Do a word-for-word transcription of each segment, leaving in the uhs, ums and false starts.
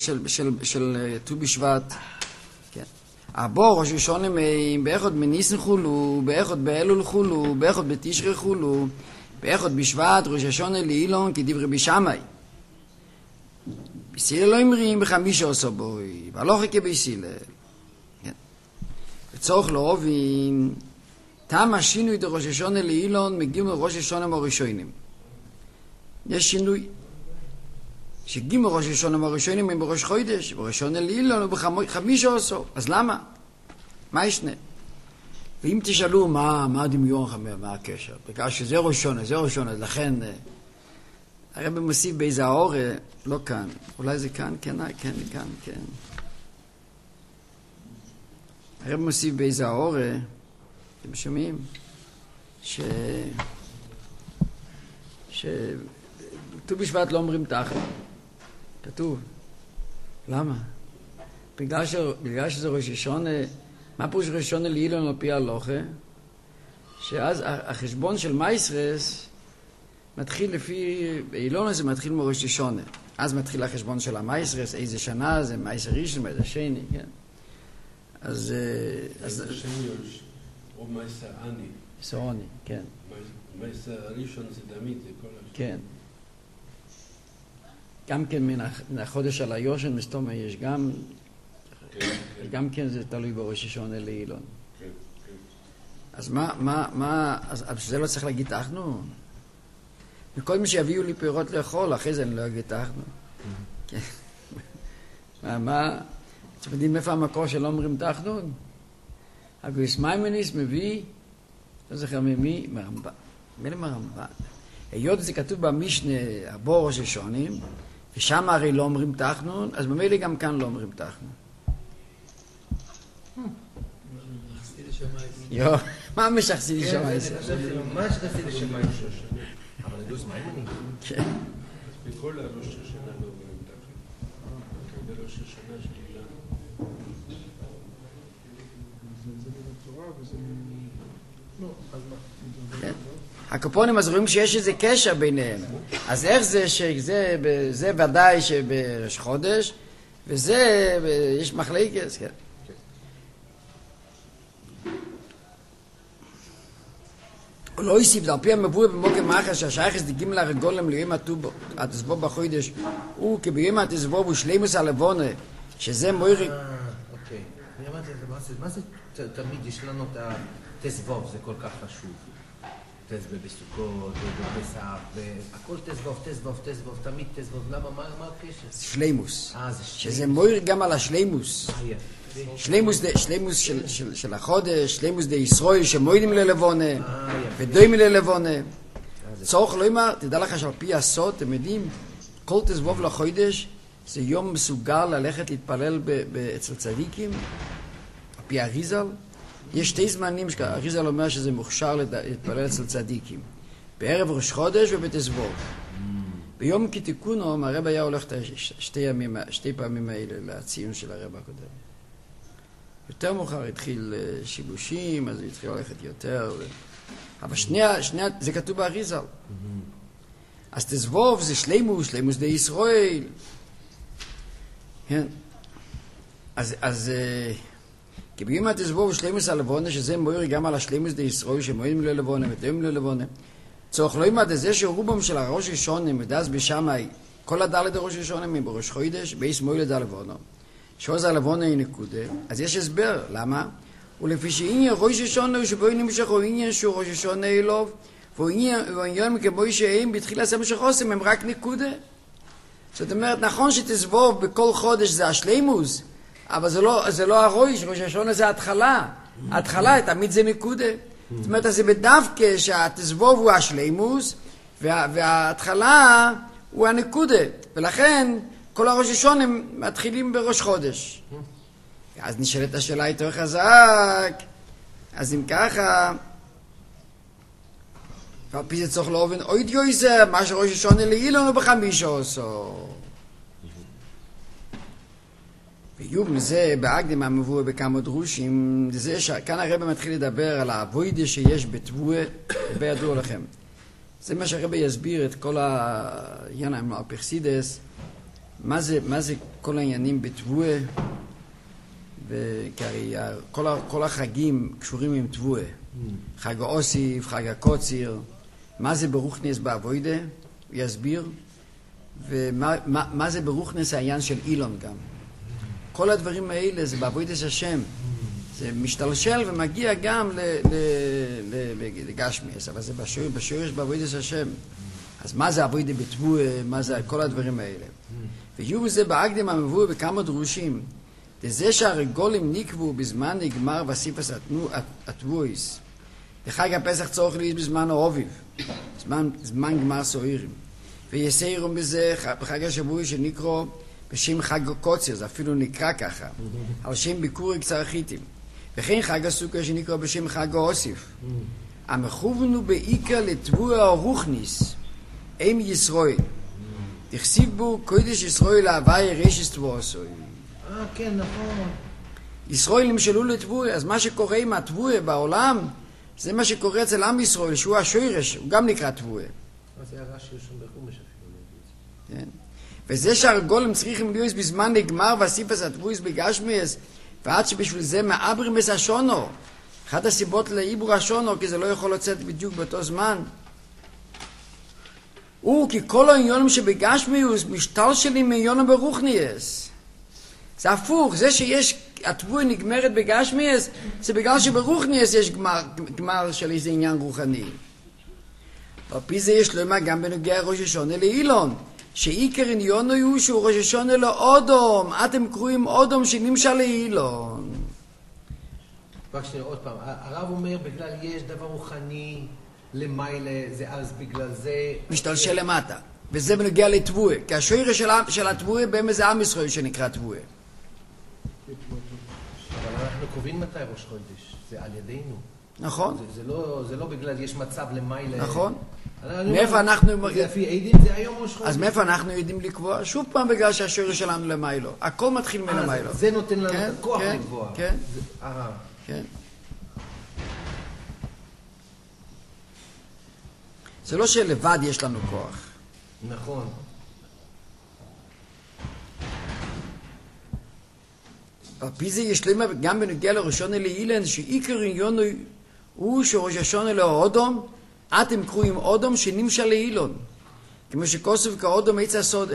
של, של, של ט"ו בשבט, כן. הבו ראש השונה באחד מניסן חולו, באחד באלול חולו, באחד בתשרי חולו, באחד בשבט ראש השונה לאילון כדברי בשמאי. בסילל לא אמרים בחמישה עשו בוי, והלוך כבסילל. כן. וצורך להובין, תם השינוי דראש השונה לאילון מגיעים לראש השונה מהראשונים. יש שינוי. שגימו ראש השונה מהראשונים הם בראש חודש, בראש השונה לאילון ובחמישה עשו. אז למה? מה ישנה? ואם תשאלו מה, מה הדמיון חמר, מה הקשר? בגלל שזה ראש השונה, זה ראש השונה, לכן הרב מוסיף באיזה האור, לא כאן, אולי זה כאן, כן, כן, כאן, כן. הרב מוסיף באיזה האור, אתם שומעים? ש... ש... ט"ו בשבט לא אומרים תחת. כתוב. למה? בגלל, ש... בגלל שזה ראש השונה, מה פירוש ראש השונה לאילון על פי ההלכה? שאז החשבון של מייסרס מתחיל לפי, אילון הזה מתחיל מראש השונה. אז מתחיל החשבון של המייסרס, איזה שנה זה, מייסר ראשון, מייסר שני, כן? אז... אז... או מייסר אני. מייסר עוני, כן. מייסר הראשון זה תמיד, זה כל השנה. כן. גם כן מן החודש על היושן מסתום יש גם, גם כן זה תלוי בראש השונה לאילון. אז מה, מה, מה, אז זה לא צריך להגיד תחנו? מקודם שיביאו לי פירות לאכול, אחרי זה אני לא אגיד תחנו. מה, מה, אתם יודעים איפה המקור שלא אומרים תחנו? הגויס מיימניס מביא, לא זוכר ממי, מרמב"ן. מילא מרמב"ן. היות זה כתוב במשנה, הבור ראש השונים, ושם הרי לא אומרים תחנון, אז במילא גם כאן לא אומרים תחנון. יו, מה משחסי לי שמאי? מה שחסי לי שמאי? אבל זה דוס מיימונים? כן. בכל הראש השנה לא אומרים תחנון. בראש השנה שלילה. זה בתורה וזה... לא, אז מה? כן. הקופונים אז רואים שיש איזה קשר ביניהם. אז איך זה שזה, זה ודאי שבראש חודש, וזה, יש מחלקת, כן. הוא לא יוסיף, זה על פי המבוא במוקם מאחר שהשייכס דגים לרגולם ליום הטובו, התסבוב בחודש, הוא כביום התסבוב הוא שלימוס הלבונה, שזה מוירי... אה, אוקיי. אני אמרתי, מה זה תמיד יש לנו את התסבוב, זה כל כך חשוב. תסבוב בסוכות, בפסח, הכל תסבוב, תסבוב, תסבוב, תמיד תסבוב. למה? מה הקשר? שלימוס. אה, זה שזה מויר גם על השלימוס. שלימוס, שלימוס של, של, של החודש, שלימוס דה ישראל שמוידים ללבונה, ודוימים ללבונה. צורך לא אמר, תדע לך שעל פי הסוד, אתם יודעים, כל תסבוב לחודש זה יום מסוגל ללכת להתפלל ב, ב, אצל צדיקים, על פי אריזל. יש שתי זמנים שהאריזל אומר שזה מוכשר להתפלל אצל צדיקים. בערב ראש חודש ובתסבוב. ביום כתיקונו, הרב היה הולך שתי, ימים, שתי פעמים האלה לציון של הרב הקודם. יותר מאוחר התחיל שיבושים, אז הוא התחיל ללכת יותר. אבל שני, שני, זה כתוב באריזל. אז תסבוב זה שלימוס, שלימוס דה ישראל. כן. אז... אז כי ביום התסבוב שלימוס הלבונה, שזה מויר גם על השלימוס דה ישראל, שמוירים ללבונה ותאמים ללבונה. צורך לא ימד זה שרובם של הראש השונים, ודאז בשמאי, כל הדלת הראש השונים הם בראש חודש, בייס מויל לדל לבונה. שעוז הלבונה היא נקודה, אז יש הסבר, למה? ולפי שעניין ראש השונה, שבו נמשך הוא עניין שהוא ראש השונה אלוב, והוא עניין כמו שהם בתחילה סמשך עושים, הם רק נקודה. זאת אומרת, נכון שתסבוב בכל חודש זה השלימוס, אבל זה לא, זה לא הראש, ראש השונה זה ההתחלה. ההתחלה, תמיד זה נקודה. זאת אומרת, זה בדווקא שהתסבוב הוא השלימוס, וה, וההתחלה הוא הנקודה. ולכן, כל הראש השונים מתחילים בראש חודש. אז נשאלת השאלה יותר חזק. אז אם ככה, ועל פי זה צריך להבין, אוי דיו זה, מה שראש השונה לאילון הוא בחמישה עשו. ויוב מזה בהקדם המבוא בכמה דרושים, זה שכאן הרב מתחיל לדבר על העבודה שיש בתבואה, וידוע לכם. זה מה שהרב יסביר את כל העניין עם הפרסידס, מה זה, מה זה כל העניינים בתבואה? וכי כל, כל החגים קשורים עם תבואה. חג האוסיף, חג הקוציר. מה זה ברוכניס באבוידה? הוא יסביר. ומה מה, מה זה ברוכניס העניין של אילון גם. כל הדברים האלה זה באבוידס השם. זה משתלשל ומגיע גם לגשמיאס, אבל זה בשורש באבוידס השם. אז מה זה אבוידה בתבואה? מה זה כל הדברים האלה? ויהיו זה באקדם המבוא בכמה דרושים. זה שהרגולים נקבו בזמן נגמר וסיפס התבואיס. בחג הפסח צורך להיות בזמן האוביב, זמן, זמן גמר סועירים. ויסיירום בזה בחג השבועי שנקרא בשם חג הקוצר, זה אפילו נקרא ככה, על שם ביקורי קצרחיתים. וכן חג הסוכה שנקרא בשם חג האוסיף. המכוונו בעיקר לתבוע הרוכניס, עם ישראל. תכסיב בו קודש ישראל להווי רשס תבוע עשוי. אה, כן, נכון. ישראל נמשלו לתבוע, אז מה שקורה עם התבוע בעולם, זה מה שקורה אצל עם ישראל, שהוא השורש, הוא גם נקרא תבוע. זה היה רש"י ראשון בחומש אפילו. כן. וזה שהרגולים צריכים להיות בזמן נגמר והסיפס התבויס בגשמיאס, ועד שבשביל זה מעברים את השונו. אחת הסיבות לעיבור השונו, כי זה לא יכול לצאת בדיוק באותו זמן. הוא, כי כל העניונים שבגשמיאס משתלשלים מעניונים ברוכניאס. זה הפוך, זה שיש, התבואה נגמרת בגשמיאס, זה בגלל שברוכניאס יש גמר, גמר של איזה עניין רוחני. על פי זה יש לומר גם בנוגע ראש השונה לאילון. שעיקר עניונו הוא שהוא ראש השונה לאודום, אתם קרואים אודום שנמשל לאילון. רק שנייה, עוד פעם, הרב אומר בגלל יש דבר רוחני למעלה, זה אז בגלל זה... משתלשל למטה, וזה בנוגע לתבואה, כי השורש של, של התבואה באמת זה עם ישראל שנקרא תבואה. אבל אנחנו קובעים מתי ראש חודש, זה על ידינו. נכון. זה, זה, לא, זה לא בגלל יש מצב למעלה. נכון. מאיפה אנחנו... זה לפי עדים, זה היום ראש חודש. אז מאיפה אנחנו יודעים לקבוע? שוב פעם בגלל שהשורש שלנו למיילו. הכל מתחיל מלמיילו. זה נותן לנו כן, את הכוח כן, לקבוע. כן, זה, אה. כן. זה לא שלבד יש לנו כוח. נכון. על פי זה יש למה גם בנוגע לראשון לאילן, שעיקר עניון הוא שראש השונה לאודום, אתם קרואים אודום שנמשל לאילון. כמו שכוסף כאודום עץ הסודה.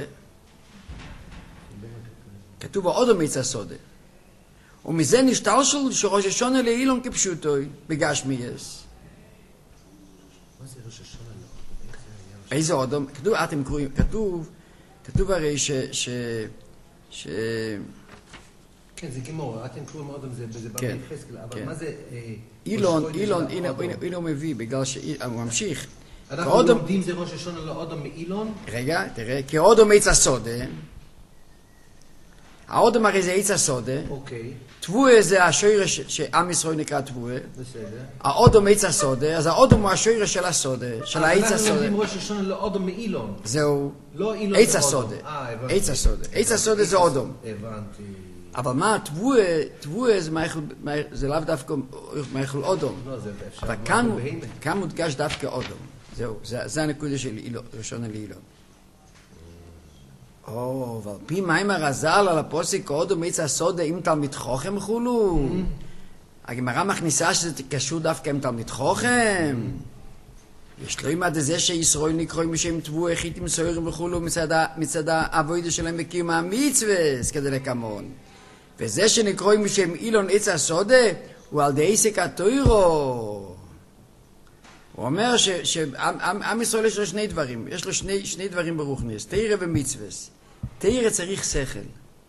כתוב האודום עץ הסודה. ומזה נשתלשל שראש השונה לאילון כפשוטוי, בגשמיאס. מה זה ראש השונה לאודום? איזה אודום? כתוב, אתם קרואים, כתוב, כתוב הרי ש... ש... ש... כן, זה גמור, אתם קוראים אודום, זה בא ביחזקאל, אבל מה זה... אילון, אילון, הנה הוא מביא, בגלל שהוא ממשיך. אנחנו לומדים זה ראש השונה לאודום מאילון? רגע, תראה, כי אודום עץ הסודה, האודום הרי זה עץ הסודה, אוקיי. תבואה זה השורש שעם ישראל נקרא תבואה, בסדר. האודום עץ הסודה, אז האודום הוא השורש של הסודה, של העץ הסודה. אנחנו לומדים ראש השונה לאודום מאילון. זהו, לא אילון עץ זה הסודה, אודום. אה, הבנתי. עץ הסודה, עץ הסודה זה אודום. הבנתי. אבל מה, תבואה, תבואה זה, מייכל, זה לאו דווקא מייכל אודום. לא, זה אפשר. אבל כאן, כאן מודגש דווקא אודום. זהו, זה, זה הנקודה של אילון, ראשון לאילון. או, אבל פי מים הרזל על הפוסק אודום עץ הסודה עם תלמיד חוכם חולו. הגמרא מכניסה שזה קשור דווקא עם תלמיד חוכם. יש לו עמד זה שישראל נקראים בשם תבואה חיתים סוירים וכולו מצד העבודה שלהם בקיום המצווה, כדי לקמון. וזה שנקראים בשם אילון עץ הסודה, הוא על די עסק התוירו. הוא אומר שעם ישראל יש לו שני דברים, יש לו שני, שני דברים ברוכניס, תירה ומצווה. תירה צריך שכל.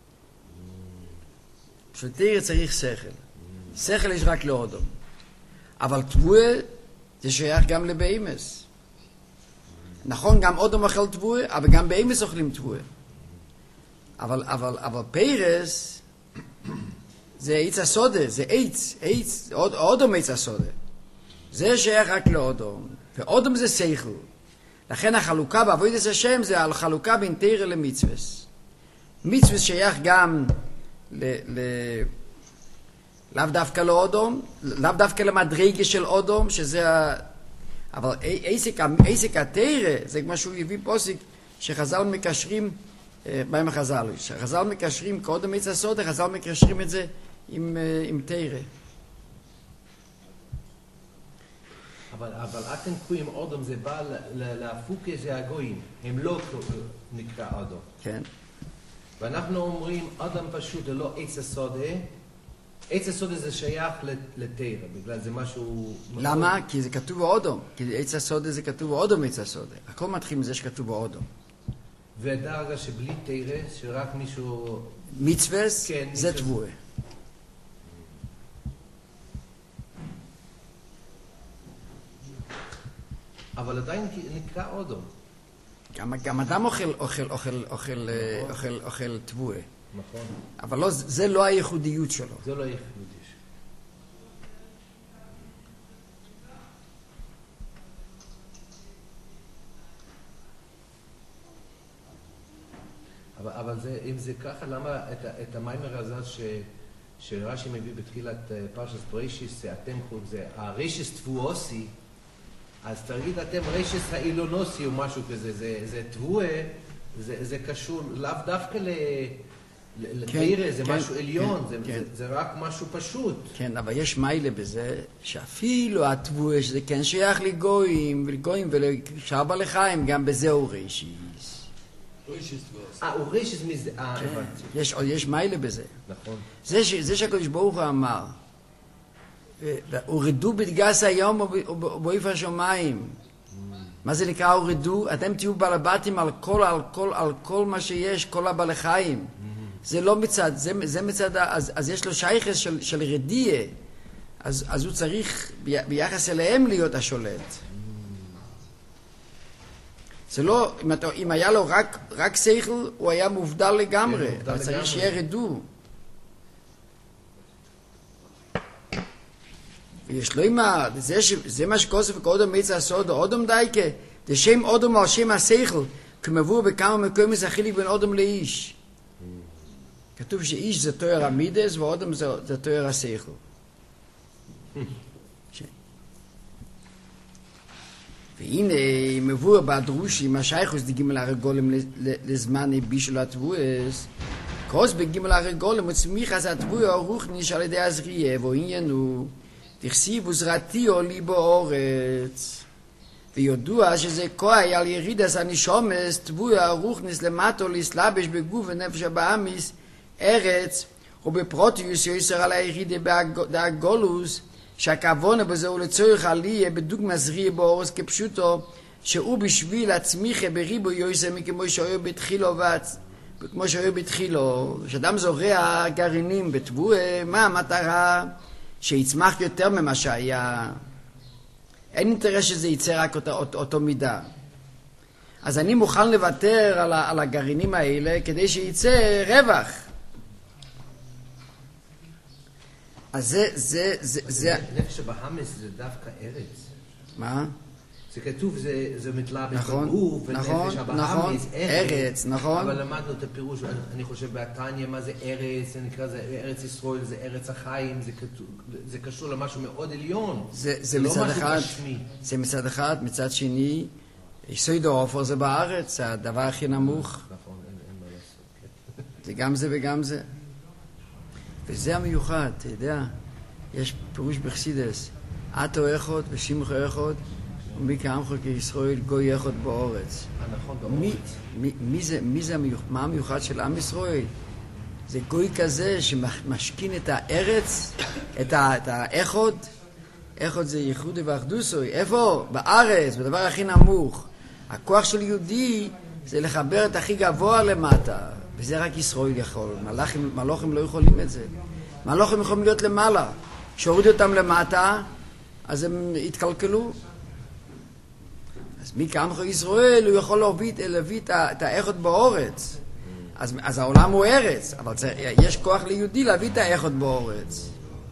בשביל תירה צריך שכל. שכל יש רק לאודום. אבל תבואה זה שייך גם לבהמס. נכון, גם אודום אוכל תבואה, אבל גם בהמס אוכלים תבואה. אבל, אבל, אבל פרס זה עץ הסודה, זה עץ, עץ, אודום עץ הסודה. זה שייך רק לאודום, ואודום זה שכל. לכן החלוקה בעבודת השם זה על חלוקה בין תירה למצווס. מצווס שייך גם ל... ל לאו דווקא לאודום, לאו דווקא למדרגה של אודום, שזה ה... אבל עסק, עסק התירה, זה כמו שהוא הביא פוסק, שחז"ל מקשרים באים החז"ל. חז"ל מקשרים קודם עץ הסוד, חז"ל מקשרים את זה עם, עם תירה. אבל, אבל אתם קוראים אודום, זה בא להפוקה, זה הגויים. הם לא נקרא אודום. כן. ואנחנו אומרים, אדם פשוט זה לא עץ הסודה. עץ הסודה זה שייך לתירה, בגלל זה משהו... למה? כי זה כתוב באודום. כי עץ הסודה זה כתוב באודום עץ הסודה. הכל מתחיל מזה שכתוב באודום. והדרגה שבלי תירה, שרק מישהו... מצווס, כן, זה מצווס. תבואה. אבל עדיין נקרא אודום. גם, גם אדם אוכל, אוכל, אוכל, אוכל, אוכל, אוכל תבואה. נכון. אבל לא, זה לא הייחודיות שלו. זה לא ייחודי. אבל, אבל זה, אם זה ככה, למה את, את המיימר הזה ש, שרש"י מביא בתחילת פרשת בראשיס, אתם קוראים זה, הרשס תבואוסי, אז תגיד אתם רשס האילונוסי או משהו כזה, זה, זה תבואה, זה, זה קשור לאו דווקא ל... לתירה, זה כן, משהו עליון, כן, זה, כן. זה, זה רק משהו פשוט. כן, אבל יש מיילה בזה, שאפילו התבואה, שזה כן שייך לגויים, ולגויים ולשאר בעלי חיים, גם בזה הוא רשיס. אה, הוא רשס מזה, אה, כן, הבנתי. יש, יש מיילה בזה. נכון. זה, ש, זה שהקדוש ברוך הוא אמר, הורדו בדגס היום ובאיף השמיים. מה זה נקרא הורדו? אתם תהיו בעלבתים על כל, על כל, על כל מה שיש, כל הבעלי חיים. זה לא מצד, זה, זה מצד, אז, אז יש לו שייכס של, של רדיה, אז, אז הוא צריך ביחס אליהם להיות השולט. זה לא, אם, אתה, אם היה לו רק, רק שכל, הוא היה מובדל לגמרי, מובדל אבל צריך לגמרי. שיהיה רדו. ויש לו אימא, זה, ש, זה מה שכוסף קודם מיצה הסוד, אודם דייקה, זה שם אודם על שם השכל, כמבוא בכמה מקומים זה חיליק בין אודם לאיש. כתוב שאיש זה תואר המידס ואודם זה, זה תואר השכל. ש... והנה מבוא בדרושים, השייכוס דגימל הרגולם לזמן בישול התבואס, כוס בגימל הרגולם וצמיח אז התבואי הרוחניש על ידי הזריעה, ועניינו תכסיב וזרעתיו לי באורץ. ויודוע שזה כוי על ירידס הנשומס, תבואי הרוחניס למטו להסלבש בגוף ונפש הבאמיס, ארץ, ובפרוטיוס יויסר על הירידה בהגולוס, שהכוונה בזה הוא לצורך עליה בדוגמה זריעה באורץ כפשוטו, שהוא בשביל הצמיחה בריבו יויסר מכמו שהיו בתחילו ועצ... כמו שהיו בתחילו, שאדם זורע גרעינים בתבואה, מה המטרה? שיצמח יותר ממה שהיה. אין אינטרס שזה ייצא רק אותו, אותו, אותו מידה. אז אני מוכן לוותר על, ה, על הגרעינים האלה כדי שייצא רווח. אז זה, זה, זה, זה... נפש הבאמיס זה דווקא ארץ. מה? זה כתוב, זה, זה מתלבש נכון, בגוף, נכון, ונפש נכון, הבאמיס, ארץ. ארץ, נכון. אבל למדנו את הפירוש, אני חושב בהתניה, מה זה ארץ, זה נקרא, זה ארץ ישראל, זה ארץ החיים, זה, כתוב, זה קשור למשהו מאוד עליון. זה, זה, לא מצד משהו אחד, גשמי. זה מצד אחד, מצד שני, יסוד העופר זה בארץ, זה הדבר הכי נמוך. נכון, אין, אין מה לעשות. זה גם זה וגם זה. וזה המיוחד, אתה יודע, יש פירוש בחסידס, עתו אחד ושימחו אחד, ומי כעמך כישראל גוי אחד באורץ. נכון, מי, באורץ. מי, מי זה, מי זה המיוחד, מה המיוחד של עם ישראל? זה גוי כזה שמשכין את הארץ, את, ה, את האחד, אחד זה ייחוד ואחדוסוי, איפה? בארץ, בדבר הכי נמוך. הכוח של יהודי זה לחבר את הכי גבוה למטה, וזה רק ישראל יכול. מלאכים, מלאכים לא יכולים את זה. מלאכים יכולים להיות למעלה. כשהורידו אותם למטה, אז הם התקלקלו. אז מי כעמך ישראל, הוא יכול להביא, להביא את האחד באורץ. אז, אז העולם הוא ארץ, אבל זה, יש כוח ליהודי להביא את האחד באורץ.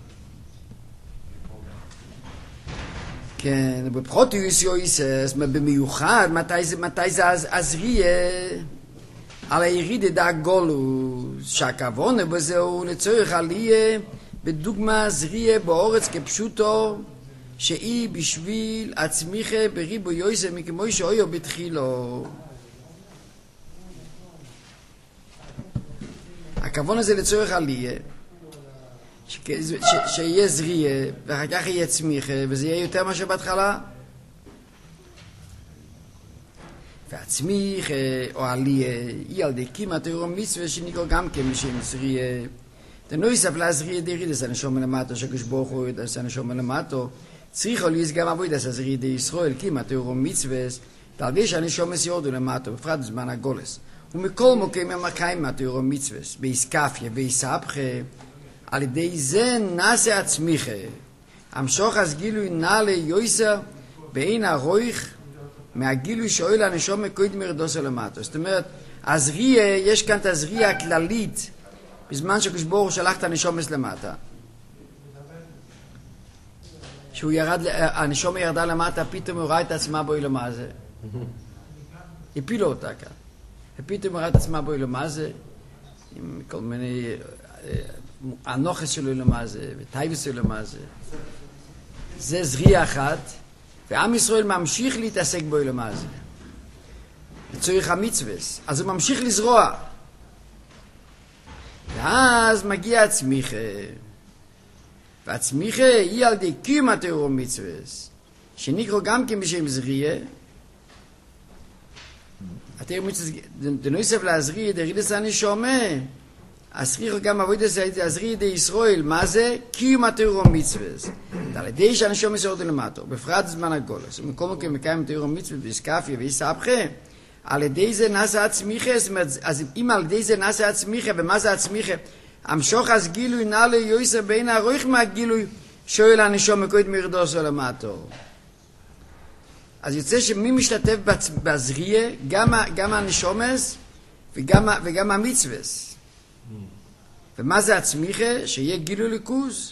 כן, בפרוטיוס יויסס, במיוחד, מתי זה, מתי זה הזריעה? על הירידה דה גולוס, שהכוונה בזה הוא לצורך עליה בדוגמה זריעה באורץ כפשוטו, שהיא בשביל הצמיחה בריבו יויסר מכמו שהיו בתחילו. הכוון הזה לצורך עלייה, שיהיה זריעה, ואחר כך יהיה צמיחה, וזה יהיה יותר מאשר בהתחלה. והצמיחה, או עלייה, היא על די כמעט תיאור מצווה, שנקרא גם כמשם זריעה. דנויסף להזריע דרידס הנשום מלמטו, שקדוש ברוך הוא ידעס הנשום מלמטו, צריכו ליס גם עבודת הזריע די ישראל, כמעט תיאור מצווה, ועל די שהנשום יורדו למטו, בפרט בזמן הגולס. ומכל מוקים המקיים מהתיאור מצווה, באיסקפיה, באיסהפכה, על ידי זה נעשה הצמיחה. המשוך אז גילוי נעלה יויסר, בעין הרויך, מהגילוי שואל הנשום מקויד מרדוסו למטו. זאת אומרת, הזריע, יש כאן את הזריע הכללית, בזמן שקדוש ברוך הוא שלח את הנשומס למטה. שהוא ירד, הנשום ירדה למטה, פתאום הוא ראה את עצמה בו אילמה זה. הפילו אותה כאן. ופתאום הוא ראה את עצמה בו אילמה זה, עם כל מיני, הנוחס שלו אילמה זה, וטייבס שלו אילמה זה. זה זריע אחת, ועם ישראל ממשיך להתעסק בו אילמה זה. לצורך המצווס. אז הוא ממשיך לזרוע. ואז מגיע הצמיחה. והצמיחה היא על די כמעט תיאור מצווס, שנקרא גם כמשם זריעה. התיאור מצווס, דנויסף להזריע דרידס הנשומה, הזריע גם עבודת הזריע די ישראל. מה זה? כמעט תיאור מצווס. על ידי שהנשומה יורדו למטו, בפרט זמן הגולס, ומכל מקום מקיים תיאור מצווס באיסקפיה ואיסהפכה, על ידי זה נעשה הצמיחה. אז אם על ידי זה נעשה הצמיחה, ומה זה הצמיחה? המשוך אז גילוי נעלה יויסר בין הרויך מהגילוי שואל הנשום מקויד מרדוסו למטו. אז יוצא שמי משתתף בזריע? גם, גם הנשומס וגם, וגם המצווס. ומה זה הצמיחה? שיהיה גילוי ליכוז.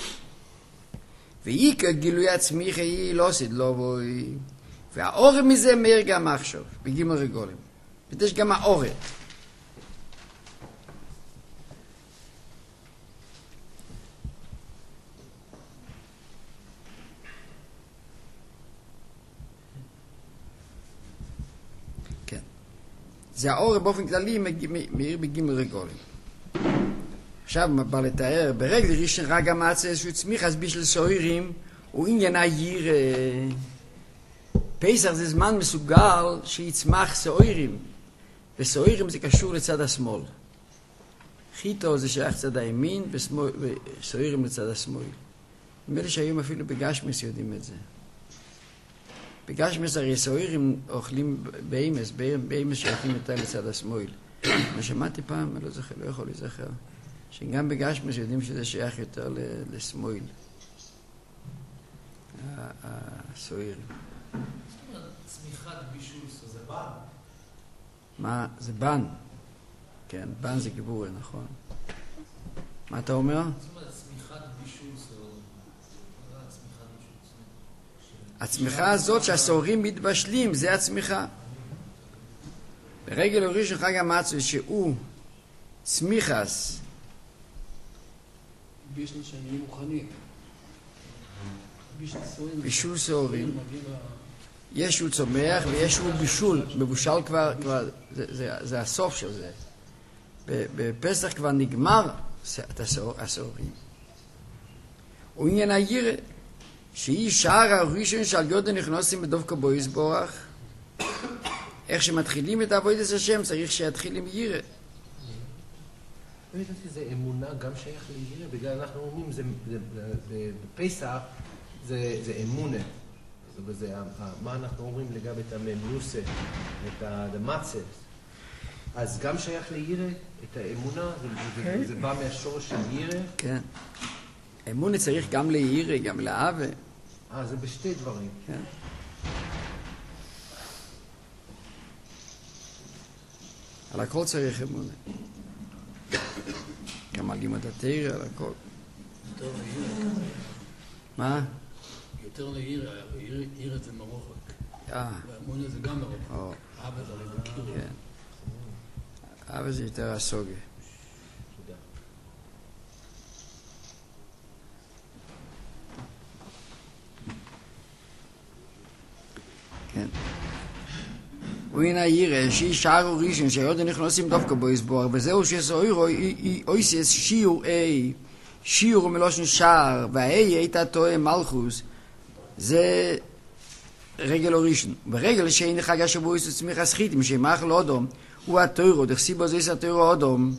והיא כגילוי הצמיחה היא לא עשית לא בוי. והאור מזה מאיר גם עכשיו, בגימל רגולים. ויש גם האור. כן. זה האור באופן כללי מאיר בגימל רגולים. עכשיו בא לתאר, ברגל ראשון רגע מצא איזשהו צמיח, אז בשביל סוהרים, הוא עניין העיר... פסח זה זמן מסוגל שיצמח סוהרים, וסוהרים זה קשור לצד השמאל. חיטו זה שייך לצד הימין, וסוהרים לצד השמאל. נדמה לי שהיום אפילו בגשמס יודעים את זה. בגשמס הרי סוהרים אוכלים באמס, באמס שייכים יותר לצד השמאל. אני שמעתי פעם, אני לא זוכר, לא יכול לזכר, שגם בגשמס יודעים שזה שייך יותר לשמאל. הסוהרים. צמיחת בישול, זה בן. מה? זה בן. כן, בן זה גיבורי, נכון. מה אתה אומר? צמיחת בישול, הצמיחה הזאת שהסוהרים מתבשלים, זה הצמיחה. ברגל הראשון חג המצווה שהוא צמיחס. בישול שנהיים מוכנים. בישול סוהרים. יש הוא צומח ויש הוא בישול, מבושל כבר, כבר זה, זה, זה הסוף של זה. בפסח כבר נגמר הסוהרים. הוא עניין הירא, שהיא שער הראשון שעל יודו נכנסים בדווקא בו יסבורך. איך שמתחילים את עבודת השם צריך שיתחיל עם ירא. אני חושב שזה אמונה גם שייך לירא, בגלל אנחנו אומרים, זה, זה, בפסח זה, זה אמונה. וזה, מה אנחנו אומרים לגבי את הממוסה, את המצה. אז גם שייך לירא, את האמונה, זה, זה בא מהשורש של ירא. כן. אמונה צריך גם לירא, גם לאהבה. אה, זה בשתי דברים. כן. על הכל צריך אמונה. גם על לימוד התורה, על הכל. מה? יותר לעיר, עיר זה מרוחק. אה. והאמונה זה גם מרוחק. אבא זה הרי בקיר. כן. אבא זה יותר הסוגה. תודה. כן. והנה יראה שהיא שער ראשון שהיודו נכנסים דווקא בו יסבור, וזהו שסוירו אויסס שיעור אי, שיעור מלושן שער, והאי הייתה טועה מלכוס, זה רגל הראשון. ברגל שאין חג השבוע צמיח הסחיתים, שמאכל אודום, הוא התוירו, דחסיבו זה התוירו אודום,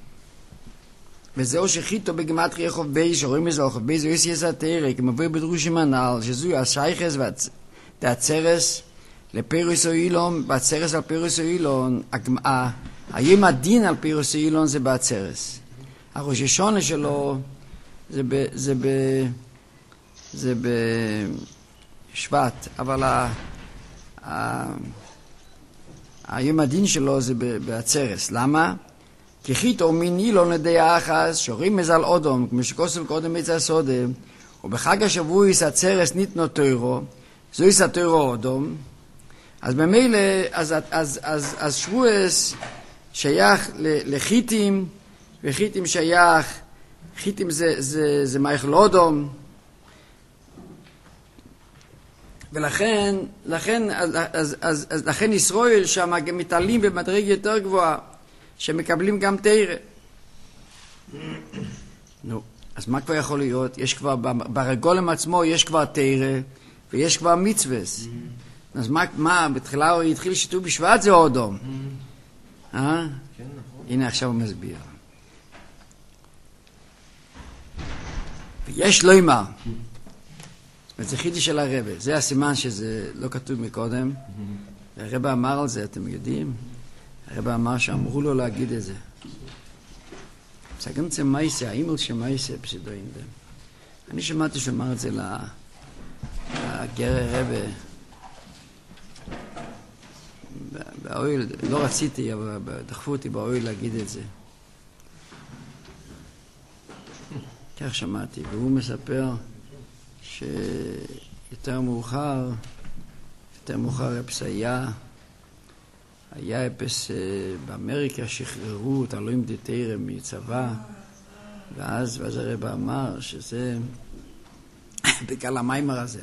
וזהו שחיתו בגמטרי חוב בי, שרואים לזה חוב בי, זה יש יש התארה, כמבוא בדרושים הנעל, שזו השייכס והצרס לפירוס או אילון, בהצרס על פירוס או אילון, היום הדין על פירוס או אילון זה בהצרס. הראש השונה שלו זה ב... זה ב... זה בשבט, אבל ה... ה... היום הדין שלו זה בהצרס. למה? כי חיתו מין אילון לידי האחס, שורים מזל אודום, כמו שכוסל קודם מצע סודה, ובחג השבוע יש הצרס ניתנו תוירו, זו יש התוירו אודום, אז במילא, אז, אז, אז, אז שבועס שייך לחיתים, וחיתים שייך, חיתים זה, זה, זה מייכל אודום, ולכן, לכן, אז, אז, אז, אז לכן ישראל שם מתעלים במדרג יותר גבוהה, שמקבלים גם תירה. נו, אז מה כבר יכול להיות? יש כבר, ברגולם עצמו יש כבר תירה, ויש כבר מצווס. אז מה, מה, בתחילה הוא התחיל שיתוף בשבט זה אודום. אה? כן, נכון. הנה עכשיו הוא מסביר. ויש לא אמר. זה חידוש של הרבה. זה הסימן שזה לא כתוב מקודם. הרבה אמר על זה, אתם יודעים? הרבה אמר שאמרו לו להגיד את זה. זה גם זה מייסה, האימל שמייסה פסידוין. אני שמעתי שאמר את זה לגר הרבה. באויל, לא רציתי, אבל דחפו אותי באויל להגיד את זה. כך שמעתי, והוא מספר שיותר מאוחר, יותר מאוחר אפס היה, היה אפס באמריקה, שחררו את אלוהים דתירה מצבא, ואז, ואז הרב אמר שזה בגלל המיימר הזה.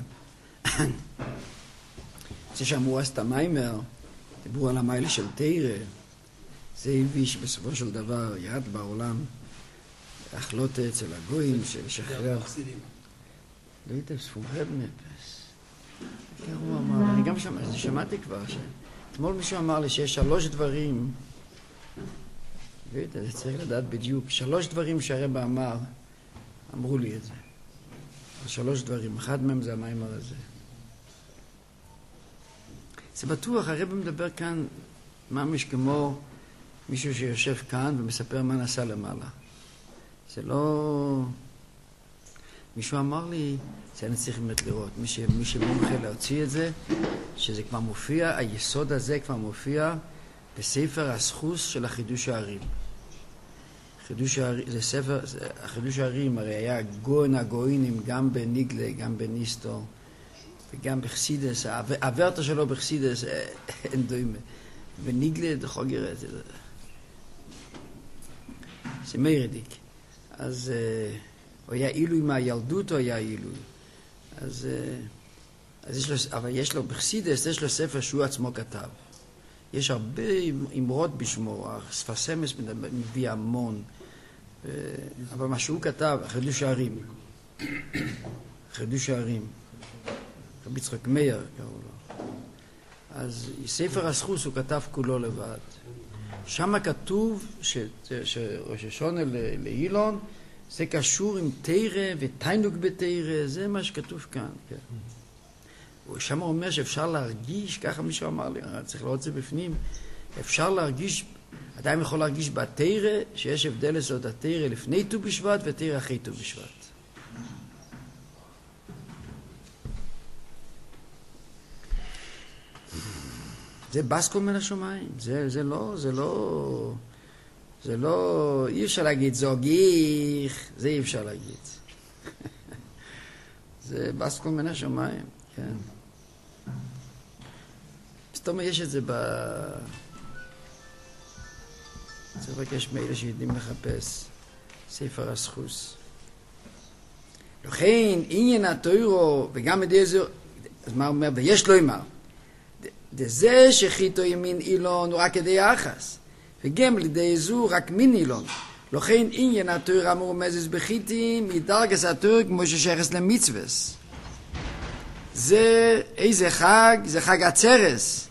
זה שאמרו אז את המיימר, דיברו על המיילה של תירה, זה הביא שבסופו של דבר ירד בעולם החלוט אצל הגויים של שחרר. לא הייתם ספור רב נפס. איך הוא אמר? אני גם שמעתי, שמעתי כבר. אתמול מישהו אמר לי שיש שלוש דברים, ואתה צריך לדעת בדיוק, שלוש דברים שהרב אמר, אמרו לי את זה. שלוש דברים, אחד מהם זה המיימר הזה. זה בטוח, הרב מדבר כאן ממש כמו מישהו שיושב כאן ומספר מה נעשה למעלה. זה לא... מישהו אמר לי, זה אני צריך באמת לראות, מי, ש... מי שמומחה להוציא את זה, שזה כבר מופיע, היסוד הזה כבר מופיע בספר הסחוס של החידוש הערים. חידוש הערים, זה ספר, החידוש הערים הרי היה גוין הגוינים גם בניגלה, גם בניסטו, וגם בחסידס, העברתו שלו בחסידס, אין דוימה. וניגלה דחוגר, זה, זה מיירדיק. אז הוא היה אילוי מהילדות, הוא היה אילוי. אז, אז יש לו, אבל יש לו בחסידס, יש לו ספר שהוא עצמו כתב. יש הרבה אמרות בשמו, הספסמס מביא המון. אבל מה שהוא כתב, חידוש הערים. חידוש הערים. רבי יצחק מאיר קראו לו. אז ספר הסחוס הוא כתב כולו לבד. שם כתוב שראש השונה לאילון זה קשור עם תירה ותיינוק בתירה, זה מה שכתוב כאן. כן. שם הוא אומר שאפשר להרגיש, ככה מישהו אמר לי, צריך לראות את זה בפנים, אפשר להרגיש, אדם יכול להרגיש בתירה שיש הבדל לסוד התירה לפני ט"ו בשבט ותירה אחרי ט"ו בשבט. זה בסקו מן השמיים, זה, זה לא, זה לא, זה לא, אי אפשר להגיד זוגיך, זה אי אפשר להגיד. זה בסקו מן השמיים, כן. זאת אומרת, יש את זה ב... צריך לבקש מאלה שיודעים לחפש ספר הסחוס. לכן, עניין התוירו, וגם את זה, אז מה הוא אומר? ויש לו אמר. דזה שחיתו ימין אילון הוא רק כדי יחס, וגם לידי זו רק מין אילון. לכן עניין התורה מרומזת בחיתים מדרגת התורה כמו ששייכת למצווס. זה איזה חג? זה חג עצרס.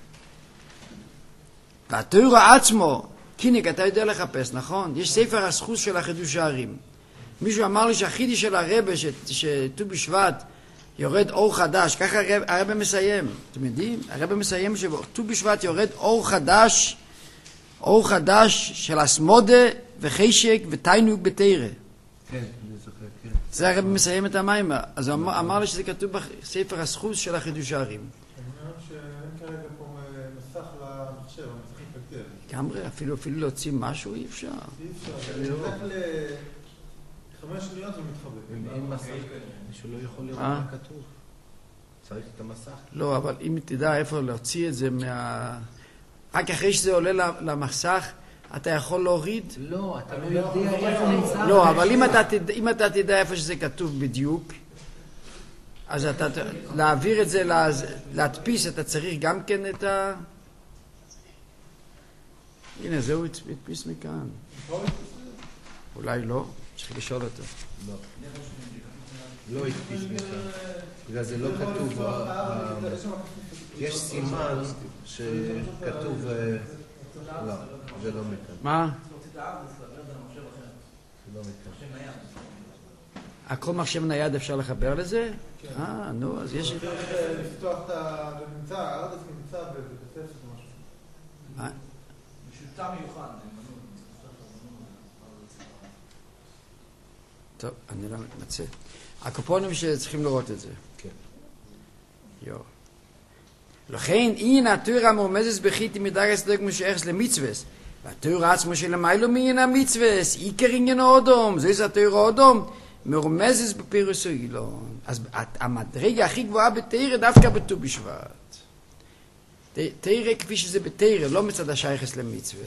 והתורה עצמו, קיניק, אתה יודע לחפש, נכון? יש ספר הזכות של החידוש הערים. מישהו אמר לי שהחידוש של הרבה, שט"ו בשבט יורד אור חדש, ככה הרב, הרב מסיים. אתם יודעים? הרב מסיים שט"ו בשבט יורד אור חדש, אור חדש של הסמודה וחשק ותיינוק בתורה. כן, אני זוכר, כן. זה הרב מסיים את המים. אז הוא אמר, אמר לי שזה כתוב בספר הזכות של החידוש הערים. אני אומר שאין כרגע פה מסך למחשב, אני צריך להתקדם. גמרי, אפילו, אפילו להוציא משהו אי אפשר. אי אפשר, זה נלך לחמש שניות ומתחבא. אם אין מסך, מישהו לא יכול לראות מה כתוב. צריך את המסך. לא, אבל אם תדע איפה להוציא את זה מה... רק אחרי שזה עולה למסך, אתה יכול להוריד? לא, אתה לא יודע איפה נמצא. לא, אבל אם אתה תדע, אם אתה תדע איפה שזה כתוב בדיוק, אז אתה, להעביר את זה, להדפיס, אתה צריך גם כן את ה... הנה, זהו הדפיס מכאן. אולי לא, צריך לשאול אותו. לא. לא הדפיס מכאן. בגלל זה לא כתוב... יש סימן שכתוב... לא, זה לא מכאן. מה? זה לא מכאן. הכל מחשב נייד אפשר לחבר לזה? אה, נו, אז יש... צריך לפתוח את ה... נמצא, הארץ נמצא בבית משהו. שיטה מיוחד. טוב, אני לא מתמצא. הקופונים שצריכים לראות את זה. כן. יו. לכן, אין התורה מרומזת בחיתי מדרגת סדוק משייכת למצווס. והתורה עצמו שלמיילו מעניין המצווס, עיקר עניין האודום, זה התורה האודום, מרומזת בפירוש אילון. אז המדרגה הכי גבוהה בתורה דווקא בט"ו בשבט. תורה כפי שזה בתורה, לא מצד השייכת למצווס.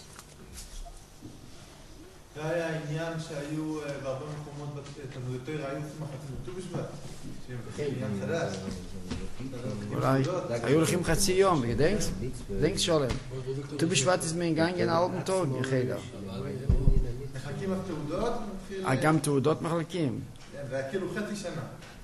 זה היה העניין שהיו בהרבה מקומות בתלמוד תורה, היו עושים מחצית בט"ו בשבט. שזה עניין חדש. אולי, היו הולכים חצי יום, גדנקס? דנקס שולם. ט"ו בשבט ist mir gegangen halben Tag, יחידה. מחלקים התעודות? גם תעודות מחלקים. זה היה כאילו חצי שנה.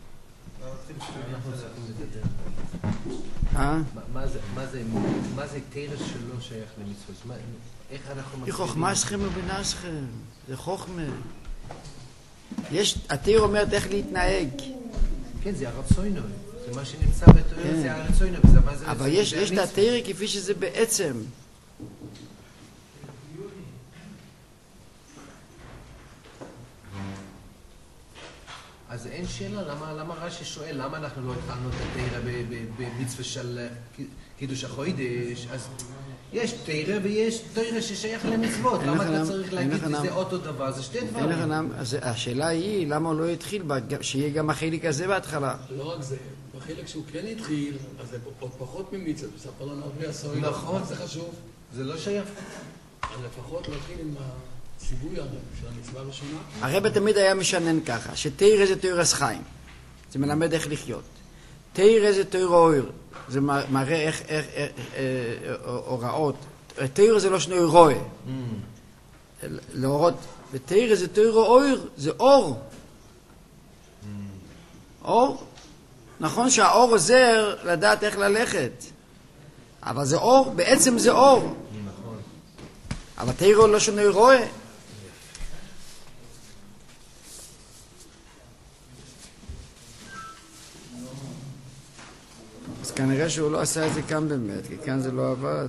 אה? מה זה תרס שלא שייך למצוות? איך אנחנו... היא חוכמה שלכם ובינה שלכם. זה חוכמה. יש, התיר אומרת איך להתנהג. כן, זה הרצוינו. זה מה שנמצא בתורה, זה הרצוינו. אבל יש את התיר כפי שזה בעצם. אז אין שאלה, למה רש"י שואל, למה אנחנו לא התחלנו את התורה במצווה של קידוש החודש? אז יש תורה ויש תורה ששייך למצוות, למה אתה צריך להגיד שזה אותו דבר? זה שתי דברים. השאלה היא, למה הוא לא התחיל, שיהיה גם החלק הזה בהתחלה? לא רק זה, בחלק שהוא כן התחיל, אז זה עוד פחות ממצוות, בספר לנו הרבה הסוהים. נכון. זה חשוב. זה לא שייך. אז לפחות להתחיל עם הציווי של המצווה הראשונה. הרב תמיד היה משנן ככה, שתורה זה תורס חיים. זה מלמד איך לחיות. תורה זה תורה אויר. זה מראה איך, איך, הוראות. תורה זה לא שני רואה. להורות. ותורה זה תורה אויר, זה אור. אור. נכון שהאור עוזר לדעת איך ללכת. אבל זה אור, בעצם זה אור. נכון. אבל תורה לא שני רואה. אז כנראה שהוא לא עשה את זה כאן באמת, כי כאן זה לא עבד.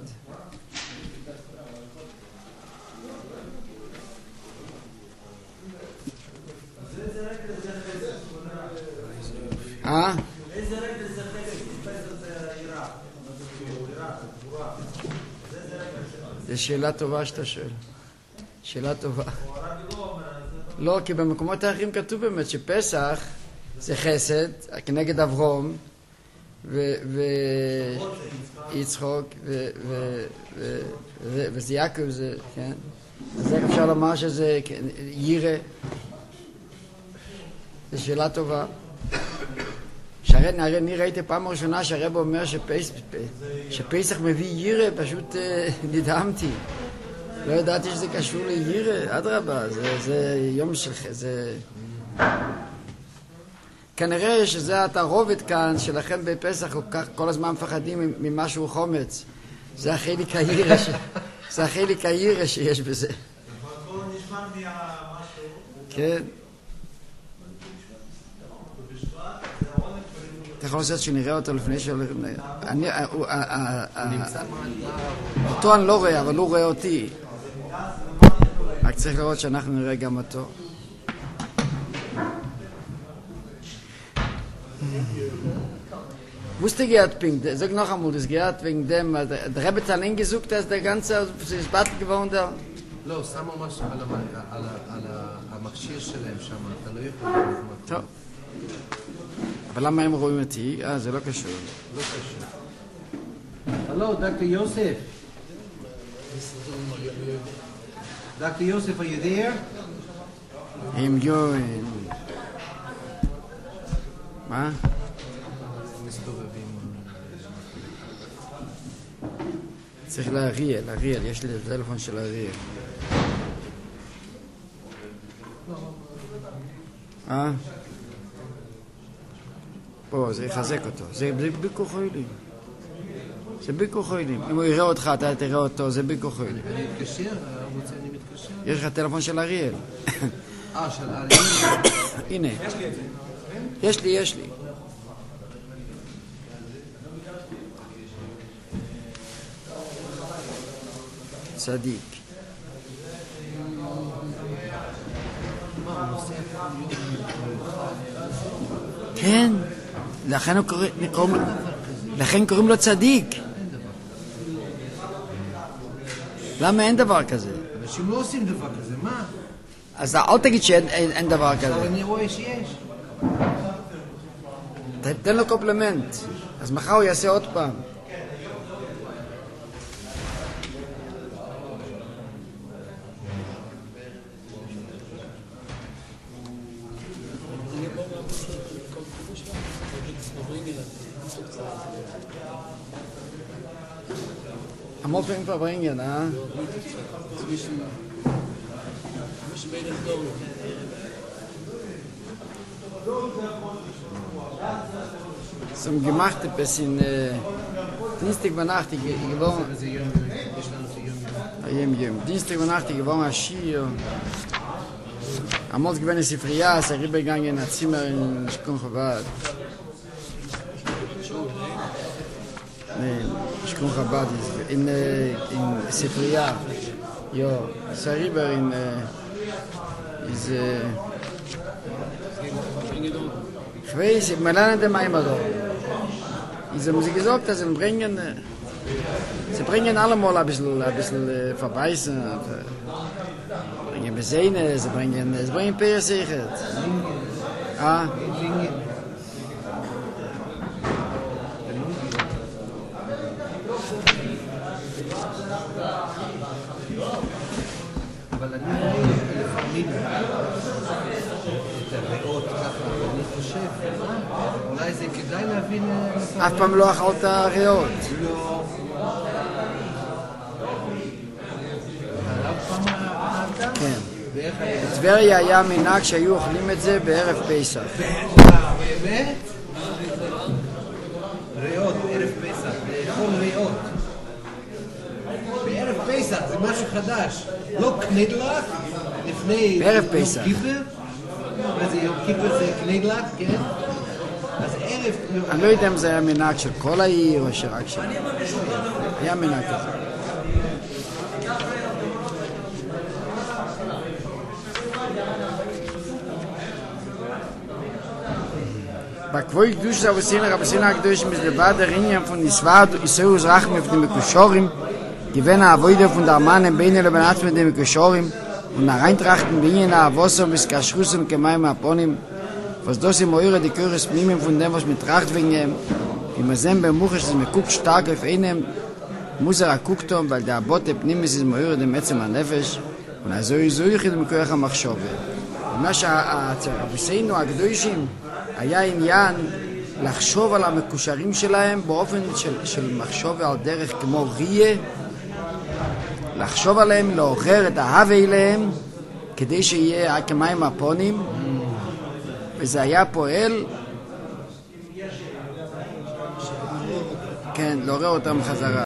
אה? איזה רגע זה חלק? זה עירה. זו שאלה טובה שאתה שואל. שאלה טובה. לא, כי במקומות האחרים כתוב באמת שפסח זה חסד, כנגד אברהם, ויצחוק, וזה יעקב, זה, כן? אז איך אפשר לומר שזה יירה? זו שאלה טובה. אני ראיתי פעם ראשונה שהרב אומר שפסח מביא יירה, פשוט נדהמתי. לא ידעתי שזה קשור לירה, אדרבה, זה יום של... כנראה שזה התערובת כאן שלכם בפסח כל הזמן מפחדים ממשהו חומץ. זה החלק הירה ש... זה החלק הירה שיש בזה. הכל נשמע מהמשהו. כן. אתה יכול לעשות שנראה אותו לפני של... אני... אותו אני לא רואה, אבל הוא רואה אותי. רק צריך לראות שאנחנו נראה גם אותו. Wusste geht ping, sag noch einmal, das geht wegen dem, der Rebbe hat allein gesucht, dass der ganze, das ist Battle geworden da. לא, שמו משהו על המכשיר שלהם שם, אתה לא יכול לראות מה. טוב. אבל למה הם רואים אותי? אה, זה לא קשור. לא קשור. הלו, דוקטור יוסף. דוקטור יוסף, are you there? הם יואים. מה? צריך להריאל, להריאל, יש לי את הטלפון של להריאל. אה? פה, זה יחזק אותו. זה ביקור חיילים. זה ביקור חיילים. אם הוא יראה אותך, אתה תראה אותו, זה ביקור חיילים. אני מתקשר, רוצה אני מתקשר. יש לך טלפון של אריאל. אה, של אריאל. הנה. יש לי, יש לי. צדיק. כן, לכן קוראים לו צדיק. למה אין דבר כזה? אנשים לא עושים דבר כזה, מה? אז אל תגיד שאין דבר כזה. אבל אני רואה שיש. תן לו קומפלימנט. אז מחר הוא יעשה עוד פעם. Amol fängt verbringen, ah? Zwischen zwischen beiden Knochen. Zum gemacht ein bisschen äh, Dienstag bei Nacht gewohnt. Jem jem. Dienstag bei Nacht gewohnt Aschio. Amol gewinnt es Sifriya, es er rübergegangen in ein Zimmer in Shkun Chabad. Nee, Shkun Chabad ist in in Sifriya. Jo, es er rüber in ist ich weiß, ich meine dem einmal da. Sie haben sie gesagt, dass sie bringen, sie bringen allemal ein bisschen, ein bisschen äh, verbeißen. Sie bringen Besene, sie bringen, sie bringen Persichet. Ah. אבל אני רואה לפעמים את הריאות ככה, ואני חושב, אולי זה כדאי להבין... אף פעם לא אכלת ריאות. לא. אף פעם אכלת? כן. בטבריה היה מנהג שהיו אוכלים את זה בערב פסח. באמת? ריאות בערב פסח, לאכול ריאות. בערב פסח זה משהו חדש. לא קנדלק, לפני בערב פסח. יום כיפר. מה זה יום כיפר זה קנדלק, כן? אז ערב... אני לא יודע אם זה היה מנהג של כל העיר או שרק של... היה מנהג כזה. בקבוי קדוש זה אבוסינה, רבוסינה הקדוש מזלבד הרעניין פון ניסווד, איסאוס רחם מפני מקושורים, gewinn a avoide von der Mann im Beine lebenat mit dem Geschorim und nach Eintrachten wie in a Wasser bis Kaschus und Gemeim Aponim, was das im eure die Köres nehmen von dem was mit Tracht wegen ihm, wie man sehen beim Buch ist mit guckt stark auf einem muss er guckt um, weil der Bote nimmt es im eure dem Metzem Nefesh und also so ich dem Koech Machshove. מה שהבסינו הקדושים היה עניין לחשוב על המקושרים שלהם באופן של, של מחשוב על דרך כמו ריה, לחשוב עליהם, לעורר את ההווה אליהם, כדי שיהיה כמים הפונים, וזה היה פועל, כן, לעורר אותם חזרה.